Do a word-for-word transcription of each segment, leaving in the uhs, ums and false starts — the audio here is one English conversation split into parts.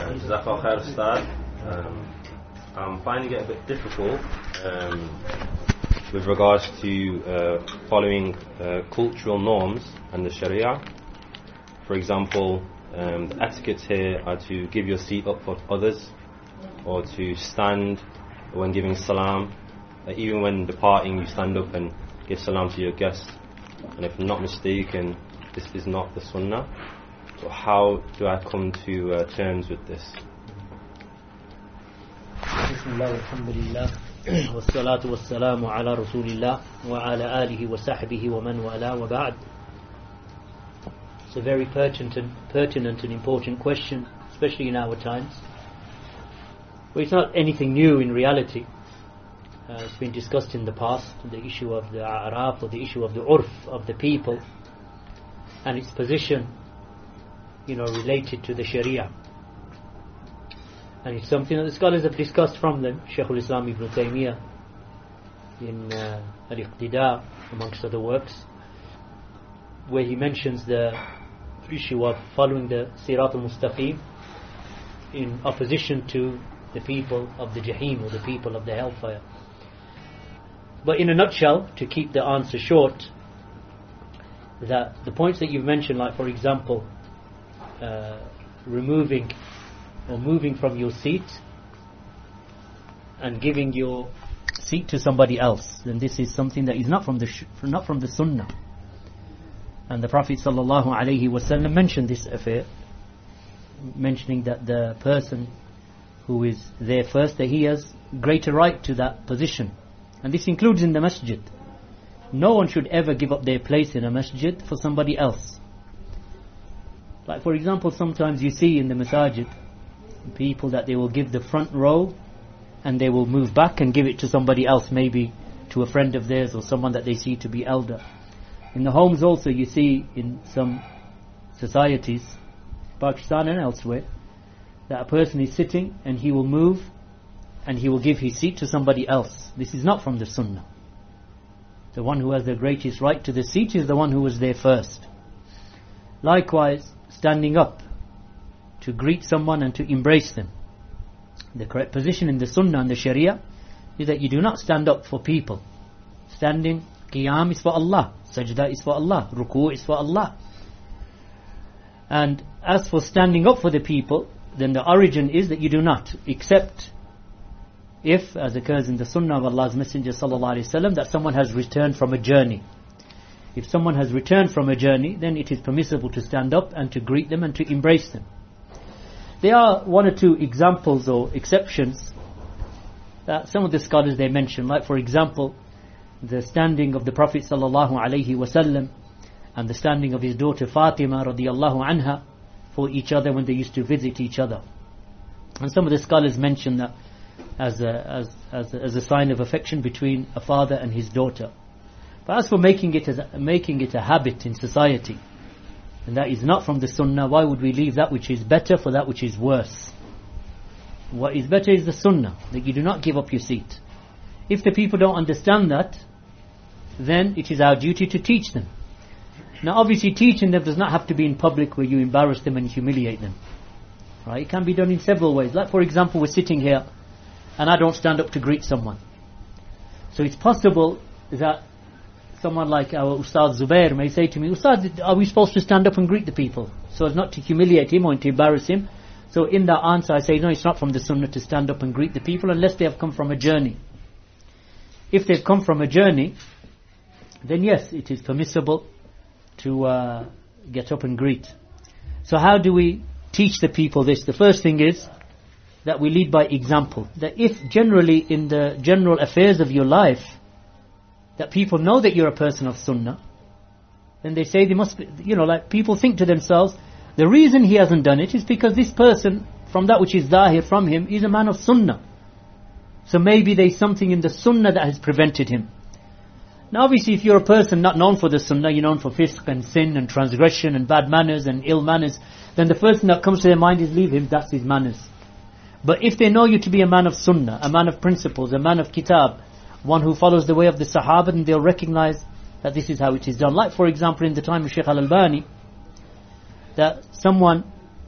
Jazakallah khair, Ustad. Um, I'm finding it a bit difficult um, with regards to uh, following uh, cultural norms and the Sharia. For example, um, the etiquettes here are to give your seat up for others, or to stand when giving salam. Uh, even when departing, you stand up and give salam to your guests. And if I'm not mistaken, this is not the sunnah. So how do I come to uh, terms with this? Bismillah, alhamdulillah, wassalatu wassalamu ala rasulillah wa ala alihi wa sahbihi wa man wala wa ba'd. It's a very pertinent and, pertinent and important question, especially in our times. Well, it's not anything new in reality. Uh, it's been discussed in the past, the issue of the a'raf, or the issue of the urf of the people, and its position, you know, related to the Sharia. And it's something that the scholars have discussed from them. Shaykh al-Islam Ibn Taymiyyah in uh, Al-Iqtida, amongst other works, where he mentions the issue of following the Sirat al-Mustaqim in opposition to the people of the Jahim, or the people of the hellfire. But in a nutshell, to keep the answer short, that the points that you've mentioned, like for example, uh, removing or moving from your seat and giving your seat to somebody else, then this is something that is not from the sh- not from the Sunnah. And the Prophet sallallahu alaihi wasallam mentioned this affair, mentioning that the person who is there first, that he has greater right to that position, and this includes in the masjid. No one should ever give up their place in a masjid for somebody else. Like for example, sometimes you see in the masajid people that they will give the front row and they will move back and give it to somebody else, maybe to a friend of theirs or someone that they see to be elder. In the homes also, you see in some societies, Pakistan and elsewhere, that a person is sitting and he will move and he will give his seat to somebody else. This is not from the Sunnah. The one who has the greatest right to the seat is the one who was there first. Likewise, standing up to greet someone and to embrace them. The correct position in the Sunnah and the Sharia is that you do not stand up for people. Standing, Qiyam is for Allah, Sajda is for Allah, Ruku is for Allah. And as for standing up for the people, then the origin is that you do not, except if, as occurs in the Sunnah of Allah's Messenger sallallahu alaihi wasallam, that someone has returned from a journey. If someone has returned from a journey, then it is permissible to stand up and to greet them and to embrace them. There are one or two examples or exceptions that some of the scholars they mention, like for example, the standing of the Prophet sallallahu alaihi wasallam and the standing of his daughter Fatima radiyallahu anha for each other when they used to visit each other. And some of the scholars mention that as a, as, as a, as a sign of affection between a father and his daughter. But as for making it as a, making it a habit in society, and that is not from the Sunnah, why would we leave that which is better for that which is worse? What is better is the Sunnah, that you do not give up your seat. If the people don't understand that, then it is our duty to teach them. Now obviously teaching them does not have to be in public where you embarrass them and humiliate them. Right? It can be done in several ways. Like for example, we're sitting here and I don't stand up to greet someone. So it's possible that someone like our Ustad Zubair may say to me, Ustad, are we supposed to stand up and greet the people so as not to humiliate him or to embarrass him? So in that answer I say, no, it's not from the Sunnah to stand up and greet the people unless they have come from a journey. If they've come from a journey, then yes, it is permissible to uh, get up and greet. So how do we teach the people this? The first thing is that we lead by example. That if generally in the general affairs of your life that people know that you're a person of Sunnah, then they say they must be, you know, like people think to themselves, the reason he hasn't done it is because this person, from that which is zahir from him, is a man of Sunnah. So maybe there's something in the Sunnah that has prevented him. Now obviously if you're a person not known for the Sunnah, you're known for fisq and sin and transgression and bad manners and ill manners, then the first thing that comes to their mind is leave him, that's his manners. But if they know you to be a man of Sunnah, a man of principles, a man of Kitab, one who follows the way of the Sahaba, then they'll recognize that this is how it is done. Like for example in the time of Shaykh Al-Albani, that someone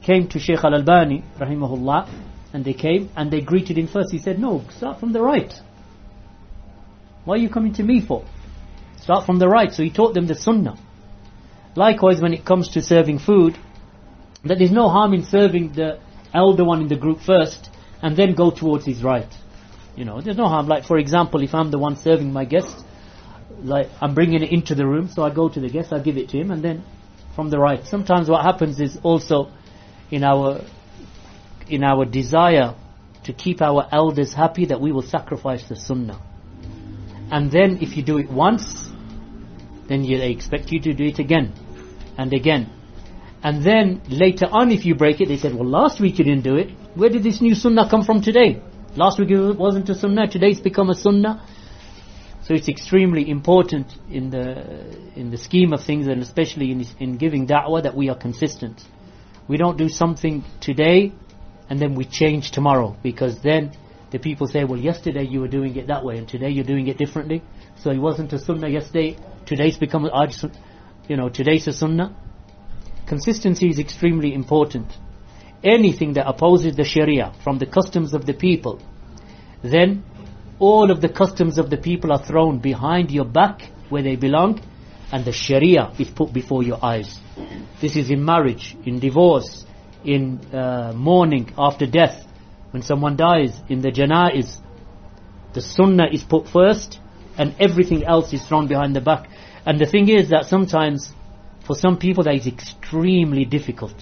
came to Shaykh Al-Albani, rahimahullah, and they came and they greeted him first. He said, no, start from the right. Why are you coming to me for? Start from the right. So he taught them the sunnah. Likewise, when it comes to serving food, that there's no harm in serving the elder one in the group first and then go towards his right. You know, there's no harm. Like, for example, if I'm the one serving my guest, like I'm bringing it into the room, so I go to the guest, I give it to him, and then from the right. Sometimes what happens is also in our in our desire to keep our elders happy, that we will sacrifice the sunnah. And then if you do it once, then you, they expect you to do it again and again. And then later on, if you break it, they said, well, last week you didn't do it. Where did this new sunnah come from today? Last week it wasn't a sunnah, today it's become a sunnah. So it's extremely important in the in the scheme of things, and especially in, in giving da'wah, that we are consistent. We don't do something today and then we change tomorrow, because then the people say, well, yesterday you were doing it that way and today you're doing it differently. So it wasn't a sunnah yesterday, today's become a, you know, today's a sunnah. Consistency is extremely important. Anything that opposes the Sharia from the customs of the people, then all of the customs of the people are thrown behind your back where they belong, and the Sharia is put before your eyes. This is in marriage, in divorce, in uh, mourning after death, when someone dies, in the janaiz. The sunnah is put first and everything else is thrown behind the back. And the thing is that sometimes for some people that is extremely difficult.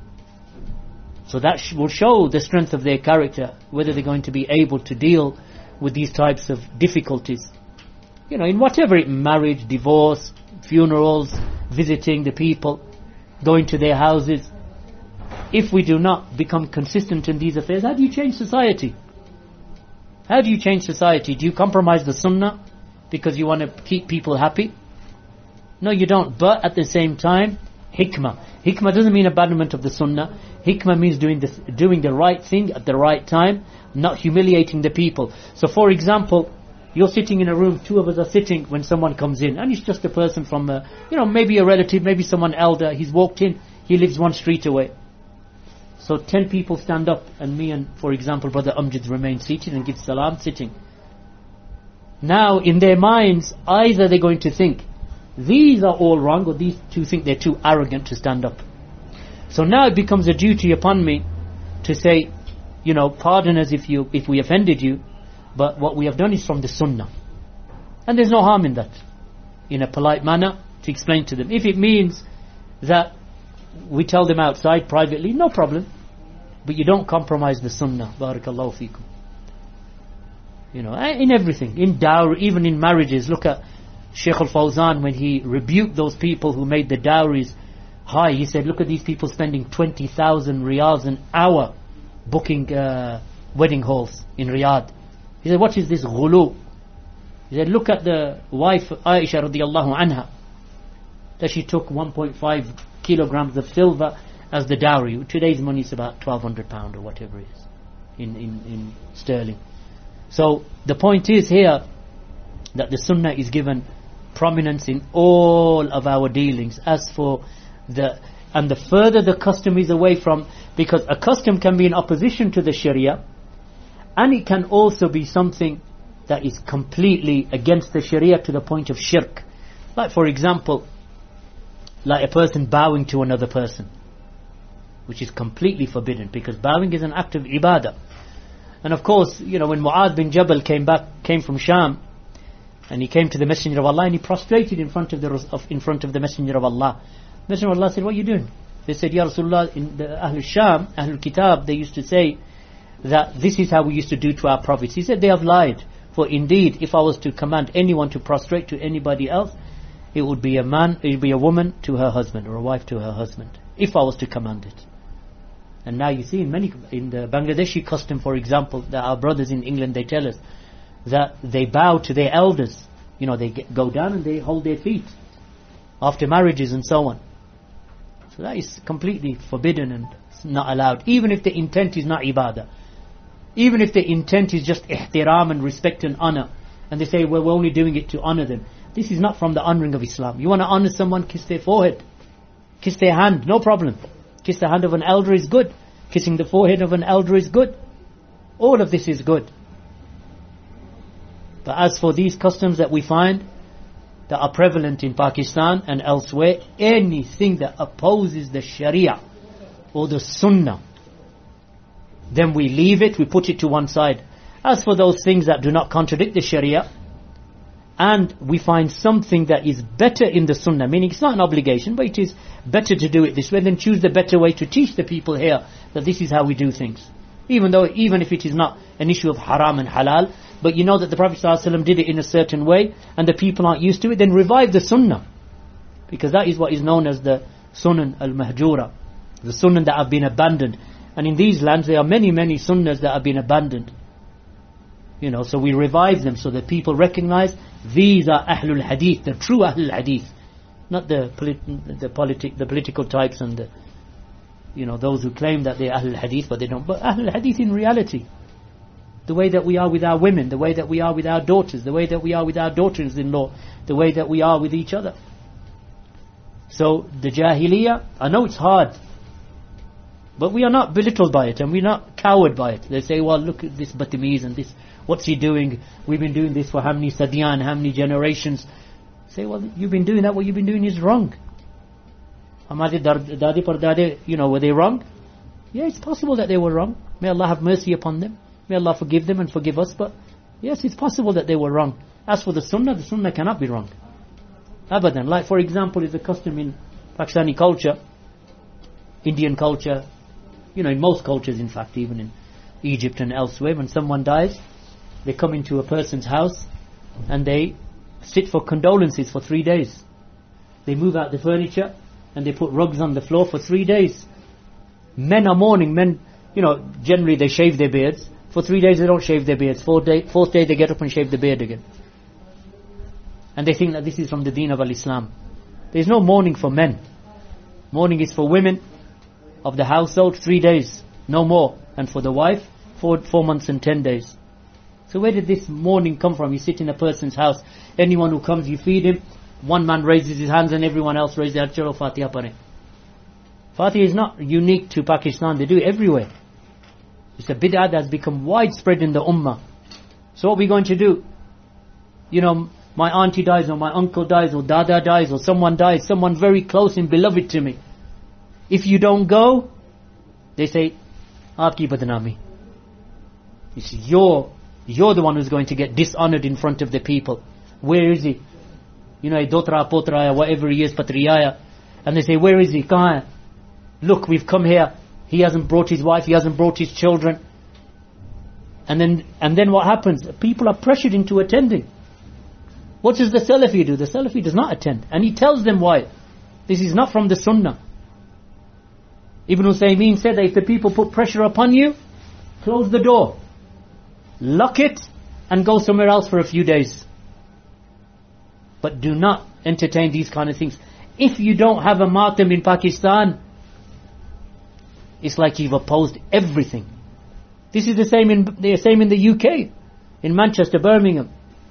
So that sh- will show the strength of their character, whether they're going to be able to deal with these types of difficulties. You know, in whatever it, marriage, divorce, funerals, visiting the people, going to their houses. If we do not become consistent in these affairs, how do you change society? How do you change society? Do you compromise the sunnah because you want to keep people happy? No, you don't. But at the same time, hikmah. Hikmah doesn't mean abandonment of the sunnah. Hikmah means doing the, doing the right thing at the right time, not humiliating the people. So for example, you're sitting in a room, two of us are sitting when someone comes in, and it's just a person from, a, you know, maybe a relative, maybe someone elder, he's walked in, he lives one street away. So ten people stand up, and me and, for example, Brother Amjad remain seated and give salam sitting. Now, in their minds, either they're going to think, these are all wrong, or these two think they're too arrogant to stand up. So now it becomes a duty upon me to say, you know, pardon us if you if we offended you, but what we have done is from the sunnah. And there's no harm in that. In a polite manner, to explain to them. If it means that we tell them outside privately, no problem. But you don't compromise the sunnah. Barakallahu feekum. You know, in everything. In dowry, even in marriages. Look at Shaykh Al-Fawzan when he rebuked those people who made the dowries high. He said, look at these people spending twenty thousand riyals an hour booking uh, wedding halls in Riyadh. He said, what is this ghulu? He said, look at the wife Aisha radiallahu anha, that she took one point five kilograms of silver as the dowry. Today's money is about twelve hundred pounds or whatever it is in, in, in sterling. So the point is here that the sunnah is given prominence in all of our dealings. As for the, and the further the custom is away from, because a custom can be in opposition to the Sharia, and it can also be something that is completely against the Sharia to the point of shirk. Like for example, like a person bowing to another person, which is completely forbidden, because bowing is an act of ibadah. And of course, you know, when Mu'adh bin Jabal came back, came from Sham, and he came to the Messenger of Allah and he prostrated in front of the of, in front of the Messenger of Allah. The Messenger of Allah said, what are you doing? They said, Ya Rasulullah, in the Ahlul Sham, Ahlul Kitab, they used to say that this is how we used to do to our prophets. He said, they have lied. For indeed, if I was to command anyone to prostrate to anybody else, it would be a man, it would be a woman to her husband, or a wife to her husband, if I was to command it. And now you see in many, in the Bangladeshi custom, for example, that our brothers in England, they tell us that they bow to their elders. You know, they get, go down and they hold their feet after marriages and so on. So that is completely forbidden and not allowed, even if the intent is not ibadah. Even if the intent is just ihtiram and respect and honor, and they say, well, we're only doing it to honor them. This is not from the honoring of Islam. You want to honor someone, kiss their forehead, kiss their hand, no problem. Kiss the hand of an elder is good. Kissing the forehead of an elder is good. All of this is good. But as for these customs that we find that are prevalent in Pakistan and elsewhere, anything that opposes the Sharia or the Sunnah, then we leave it, we put it to one side. As for those things that do not contradict the Sharia, and we find something that is better in the Sunnah, meaning it's not an obligation, but it is better to do it this way, then choose the better way to teach the people here that this is how we do things. Even though, even if it is not an issue of haram and halal, but you know that the Prophet ﷺ did it in a certain way, and the people aren't used to it, then revive the Sunnah. Because that is what is known as the Sunan al-Mahjura, the Sunnah that have been abandoned. And in these lands there are many, many Sunnahs that have been abandoned. You know, so we revive them so that people recognize these are Ahlul Hadith, the true Ahlul Hadith, not the polit- the politic, the political types and the, you know, those who claim that they're Ahlul Hadith but they don't. But Ahlul Hadith in reality, the way that we are with our women, the way that we are with our daughters, the way that we are with our daughters-in-law, the way that we are with each other. So the Jahiliyyah, I know it's hard, but we are not belittled by it and we're not cowed by it. They say, well, look at this Batamiz and this, what's he doing? We've been doing this for how many Sadiyan, how many generations? Say, well, you've been doing that, what you've been doing is wrong. Hamari Dadi Pardade, you know, were they wrong? Yeah, it's possible that they were wrong. May Allah have mercy upon them. May Allah forgive them and forgive us. But yes, it's possible that they were wrong. As for the Sunnah, the Sunnah cannot be wrong. Abadan. Like for example, is a custom in Pakistani culture, Indian culture, you know, in most cultures in fact, even in Egypt and elsewhere, when someone dies, they come into a person's house and they sit for condolences for three days. They move out the furniture and they put rugs on the floor for three days. Men are mourning. Men, you know, generally they shave their beards. For three days they don't shave their beards. Fourth day, fourth day they get up and shave the beard again. And they think that this is from the deen of al-Islam. There is no mourning for men. Mourning is for women of the household, three days, no more. And for the wife, four, four months and ten days. So where did this mourning come from? You sit in a person's house, anyone who comes, you feed him, one man raises his hands and everyone else raises their chalo Fatiha pare. Fatiha is not unique to Pakistan, they do it everywhere. It's a bid'ah that has become widespread in the ummah. So what are we going to do? You know, my auntie dies or my uncle dies or dada dies or someone dies, someone very close and beloved to me. If you don't go, they say, aapki badnami. You see, you're, you're the one who's going to get dishonored in front of the people. Where is he? You know, dotra potraya, whatever he is, patriyaya. And they say, where is he? Kahan hai? Look, we've come here. He hasn't brought his wife, he hasn't brought his children. And then, and then what happens? People are pressured into attending. What does the Salafi do? The Salafi does not attend. And he tells them why. This is not from the Sunnah. Ibn Uthaymeen said that if the people put pressure upon you, close the door, lock it, and go somewhere else for a few days. But do not entertain these kind of things. If you don't have a matam in Pakistan, it's like you've opposed everything. This is the same in the same in the U K, in Manchester, Birmingham.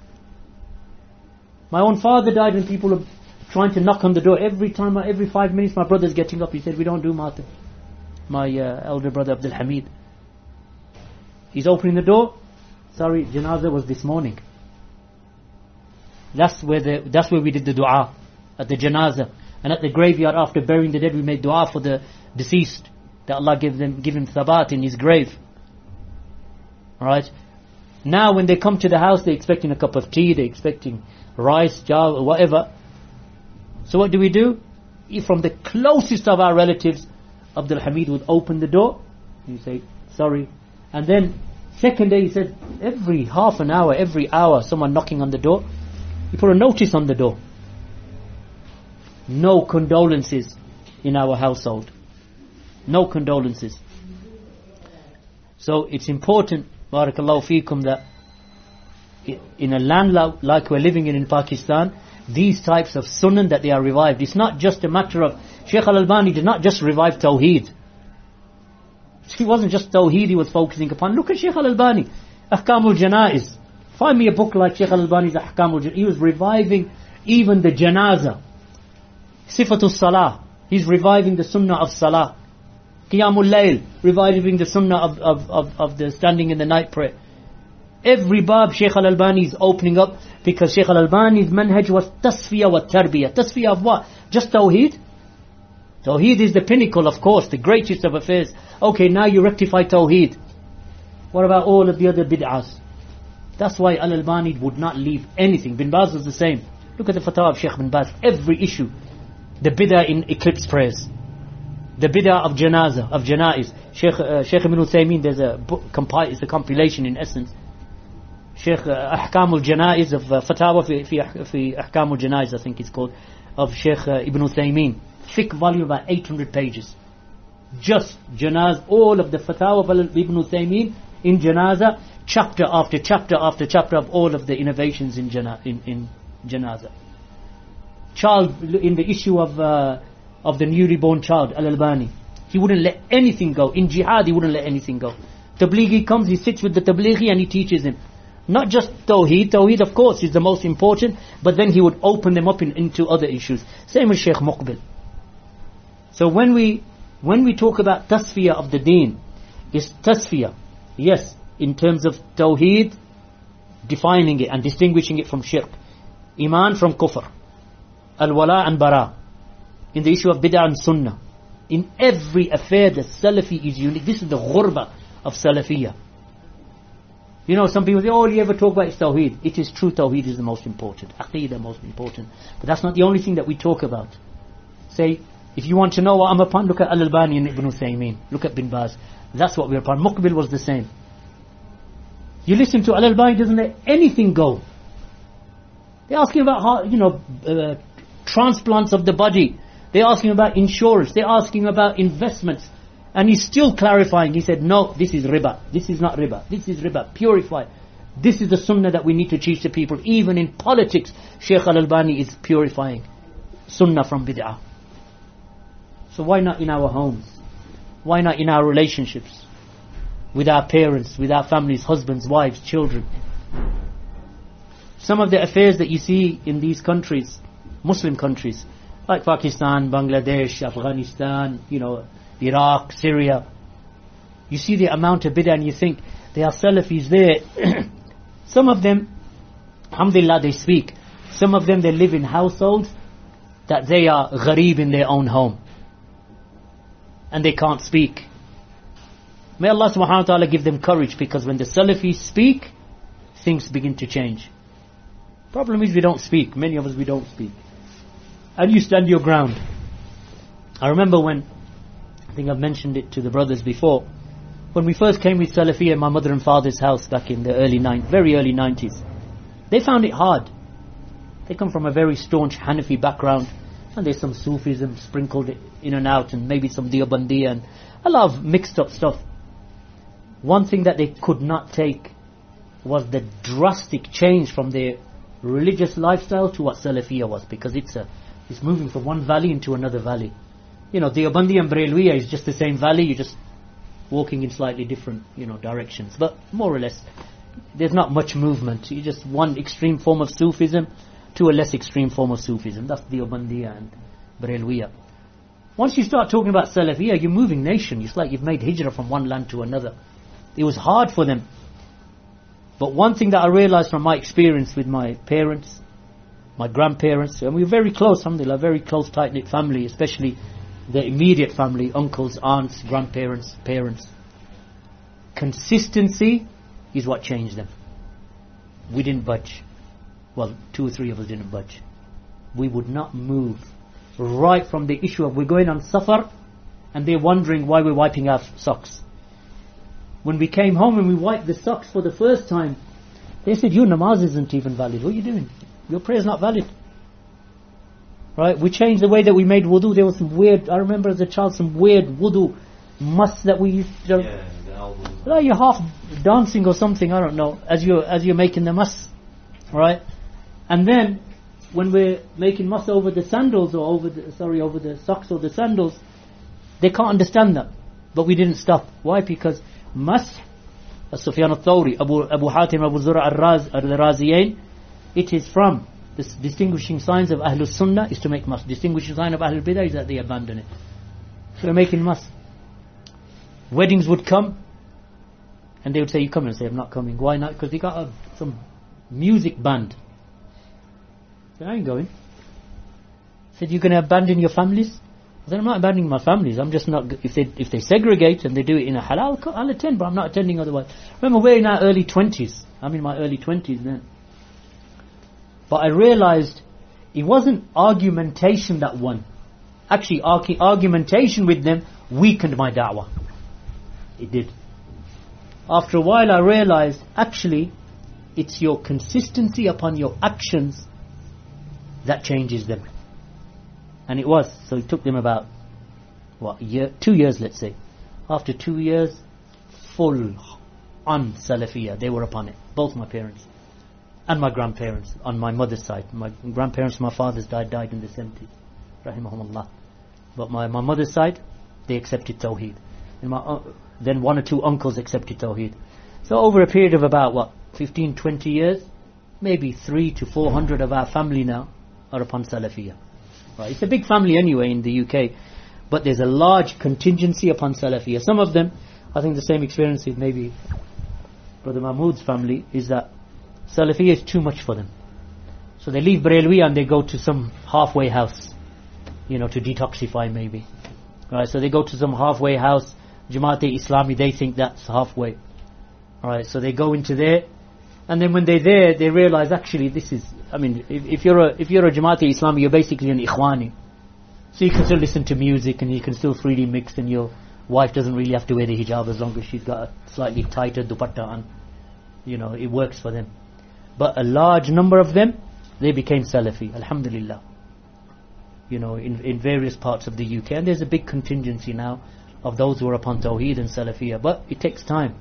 My own father died and people are trying to knock on the door. Every time, every five minutes, my brother's getting up. He said, we don't do matam. My uh, elder brother, Abdul Hamid. He's opening the door. Sorry, janazah was this morning. That's where the that's where we did the dua, at the janazah. And at the graveyard after burying the dead, we made dua for the deceased, that Allah give them give him thabat in his grave. Alright? Now when they come to the house, they're expecting a cup of tea, they're expecting rice, jal, or whatever. So what do we do? From the closest of our relatives, Abdul Hamid would open the door. You say, sorry. And then, second day, he said, every half an hour, every hour, someone knocking on the door. He put a notice on the door. No condolences in our household. No condolences. So it's important, barakallahu feekum, that in a land like we're living in in Pakistan, these types of sunnah that they are revived. It's not just a matter of, Shaykh Al-Albani did not just revive Tawheed. He wasn't just Tawheed he was focusing upon. Look at Shaykh Al-Albani, Ahkamul Janaiz. Find me a book like Shaykh Al-Albani's Ahkamul Janaiz. He was reviving even the Janazah. Sifatul Salah. He's reviving the sunnah of Salah. Qiyamul Layl, reviving the sunnah of, of, of, of the standing in the night prayer. Every bab Shaykh Al-Albani is opening up, because Shaykh Al-Albani's manhaj was tasfiyah wa tarbiyah. Tasfiyah of what? Just tawheed? Tawheed is the pinnacle, of course, the greatest of affairs. Okay, now you rectify tawheed. What about all of the other bid'ahs? That's why Al-Albani would not leave anything. Bin Baz was the same. Look at the fatwa of Shaykh Bin Baz. Every issue. The bid'ah in eclipse prayers. The bid'ah of janazah, of janaiz. Shaykh, uh, Shaykh Ibn Uthaymeen, there's a book, compi- it's a compilation in essence. Shaykh uh, Ahkamul Janaiz of uh, Fatawa fi, fi, fi Ahkamul Janaiz, I think it's called, of Shaykh uh, Ibn Uthaymeen. Thick volume, about eight hundred pages. Just janaz, all of the Fatawa of Ibn Uthaymeen in janazah, chapter after chapter after chapter of all of the innovations in, jana, in, in janazah. Child, in the issue of uh, of the newly born child, Al-Albani, he wouldn't let anything go. In jihad, he wouldn't let anything go. Tablighi comes, he sits with the Tablighi and he teaches him. Not just Tawheed, Tawheed of course is the most important, but then he would open them up in, into other issues. Same with Shaykh Muqbil. So when we when we talk about tasfiyah of the deen, it's tasfiyah, yes, in terms of Tawheed, defining it and distinguishing it from shirk, Iman from kufr, Al-Wala and Bara, in the issue of bid'ah and sunnah. In every affair the Salafi is unique. This is the ghurba of Salafiyah. You know, some people say, all you ever talk about is Tawheed. It is true, Tawheed is the most important, Aqeedah most important, but that's not the only thing that we talk about. Say, if you want to know what I'm upon, look at Al-Albani and Ibn Uthaymeen, look at Bin Baz. That's what we're upon. Muqbil was the same. You listen to Al-Albani, doesn't let anything go. They're asking about how, you know, uh, transplants of the body. They're asking about insurance. They're asking about investments. And he's still clarifying. He said, no, this is riba. This is not riba. This is riba. Purify. This is the sunnah that we need to teach the people. Even in politics, Shaykh Al-Albani is purifying sunnah from bid'ah. So why not in our homes? Why not in our relationships? With our parents, with our families, husbands, wives, children. Some of the affairs that you see in these countries, Muslim countries, like Pakistan, Bangladesh, Afghanistan, you know, Iraq, Syria. You see the amount of bid'ah and you think, there are Salafis there. Some of them, alhamdulillah, they speak. Some of them, they live in households that they are gharib in their own home. And they can't speak. May Allah subhanahu wa ta'ala give them courage, because when the Salafis speak, things begin to change. Problem is we don't speak. Many of us, we don't speak. And you stand your ground. I remember when, I think I've mentioned it to the brothers before, when we first came with Salafiyya in my mother and father's house back in the early nine, very early nineties, they found it hard. They come from a very staunch Hanafi background, and there's some Sufism sprinkled in and out, and maybe some Deobandiyya and a lot of mixed up stuff. One thing that they could not take was the drastic change from their religious lifestyle to what Salafiyya was, because it's a it's moving from one valley into another valley. You know, Deobandi and Barelwiya is just the same valley, you're just walking in slightly different, you know, directions. But more or less, there's not much movement. You just one extreme form of Sufism to a less extreme form of Sufism. That's Deobandiya and Barelwiya. Once you start talking about Salafiyya, you're moving nation. It's like you've made hijrah from one land to another. It was hard for them. But one thing that I realized from my experience with my parents, my grandparents, and we were very close, alhamdulillah, very close, tight-knit family, especially the immediate family, uncles, aunts, grandparents, parents. Consistency is what changed them. We didn't budge. Well, two or three of us didn't budge. We would not move. Right from the issue of we're going on safar, and they're wondering why we're wiping our socks. When we came home and we wiped the socks for the first time, they said, your namaz isn't even valid. What are you doing? Your prayer is not valid. Right? We changed the way that we made wudu. There was some weird, I remember as a child, some weird wudu must that we used to... Yeah, the album. Like you're half dancing or something, I don't know, as you're, as you're making the mas. Right? And then, when we're making mas over the sandals or over the, sorry, over the socks or the sandals, they can't understand that. But we didn't stop. Why? Because mas, as Sufyan al-Thawri, Abu, Abu Hatim, Abu Zura al-Raz, al-Raziyain, it is from the distinguishing signs of Ahlul Sunnah is to make mas. Distinguishing sign of Ahlul Bidah is that they abandon it. So we're making mas. weddings would come, and they would say, you come, and say, I'm not coming. Why not? Because they got a, some music band. I said, I ain't going. I said, you're going to abandon your families? I said, I'm not abandoning my families. I'm just not, if they if they segregate and they do it in a halal, I'll attend, but I'm not attending otherwise. Remember, we're in our early twenties. I'm in my early twenties then. But I realized it wasn't argumentation that won. Actually, argu- argumentation with them weakened my da'wah. It did. After a while I realized, actually, it's your consistency upon your actions that changes them. And it was. So it took them about, what, a year, two years, let's say. After two years, full on Salafiyah. They were upon it. Both my parents. And my grandparents on my mother's side. My grandparents, my fathers died, died in the seventies. Rahimahumullah. But my, my mother's side, they accepted Tawheed. And my, uh, then one or two uncles accepted Tawheed. So over a period of about, what, fifteen, twenty years, maybe three to four hundred of our family now are upon Salafiyah. Right. It's a big family anyway in the U K, but there's a large contingency upon Salafiyah. Some of them, I think the same experience with maybe Brother Mahmood's family, is that Salafiyah is too much for them. So they leave Barelwi and they go to some halfway house, you know, to detoxify maybe. Right. So they go to some halfway house, Jamaat-e-Islami, they think that's halfway. Right. So they go into there, and then when they're there, they realize actually this is, I mean, if, if you're a if you're a Jamaat-e-Islami, you're basically an Ikhwani. So you can still listen to music and you can still freely mix, and your wife doesn't really have to wear the hijab as long as she's got a slightly tighter dupatta on. You know, it works for them. But a large number of them, they became Salafi, alhamdulillah. You know, in, in various parts of the U K. And there's a big contingency now of those who are upon Tawheed and Salafiyah. But it takes time.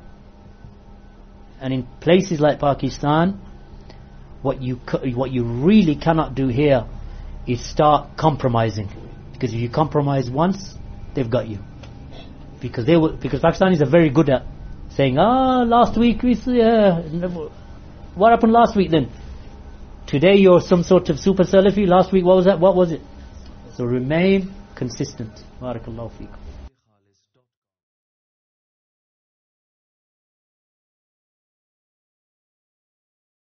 And in places like Pakistan, what you what you really cannot do here is start compromising. Because if you compromise once, they've got you. Because they will, because Pakistanis are very good at saying, ah, last week we uh, what happened last week then? Today you're some sort of super Salafi. Last week what was that? What was it? So remain consistent. Barakallahu feekum.